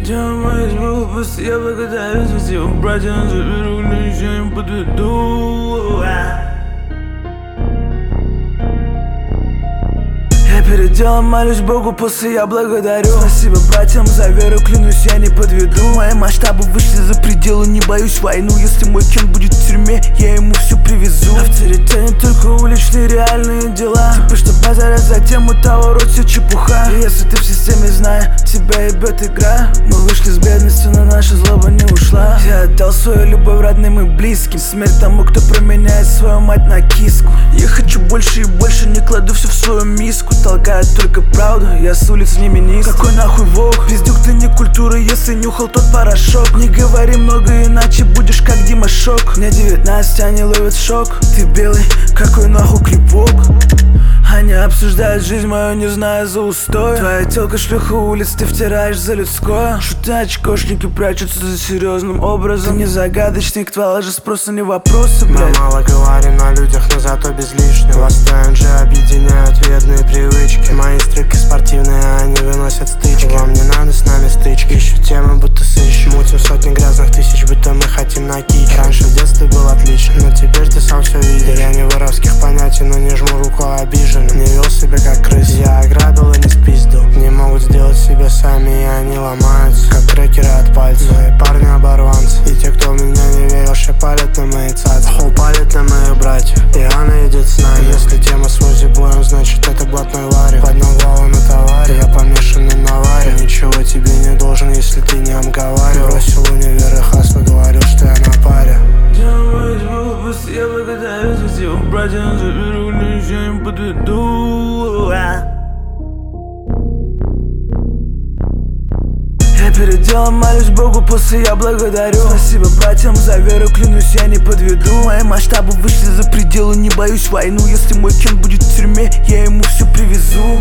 Делай глупость, я благодарю за тебя, братья, заберу, ничего не подведу. Я перед делом молюсь Богу, после я благодарю. Спасибо братьям за веру, клянусь, я не подведу. Мои масштабы вышли за пределы, не боюсь войну. Если мой кен будет в тюрьме, я ему все привезу. Авторитет не только уличные реальные дела. Типа что базарят за тему того, рот все чепуха. И если ты в системе, знай, тебя ебет игра. Мы вышли с бедности, но наша злоба не ушла. Я отдал свою любовь родным и близким. Смерть тому, кто променяет свою мать на киску. Я хочу больше и больше, не кладу все в свою миску. Толкает только правду, я с улиц не министр. Какой нахуй вог? Пиздюк, ты не культура, если нюхал тот порошок. Не говори много, иначе будешь как Дима Шок. Мне 19, они ловят шок. Ты белый, какой нахуй клипок? Они обсуждают жизнь мою, не зная за устой. Твоя тёлка шлюха улиц, ты втираешь за людское. Шуты очкошники прячутся за серьезным образом. Ты не загадочник, твоя же спроса не вопросы, блядь. Мы мало говорим на людях, но зато без лишнего. Стоят же объединяют вредные привычки. Мои стрики спортивные, они выносят стычки. Вам не надо с нами стычки. Ищу темы, будто сыщем. Мутим сотни грязных тысяч, будто мы хотим на кич. Раньше в детстве был отлично, но теперь ты сам все видишь. Я не воровских понятий, но не жму руку обижен. Не вел себя как крыс, я ограбил и не спиздил. Не могут сделать себя сами, и они ломаются, как крекеры от пальцев. Мои парни оборванцы, и те, кто в меня не верил, шипалят на мои цацы. Палят на моих братьев, и она идет с нами. Если тема с музибоем, значит это блатной варик. Поднял голову на товаре, я помешанный на варе. Ничего тебе не должен, если ты не обговаривал. Бросил универ и хасло, говорил, что я на паре. Делай глупость, я благодарю за тебя, братья, заберу, ничего не подведу. Я перед делом молюсь Богу, после я благодарю. Спасибо братьям за веру, клянусь, я не подведу. Мои масштабы вышли за пределы, не боюсь войну. Если мой кен будет в тюрьме, я ему все привезу.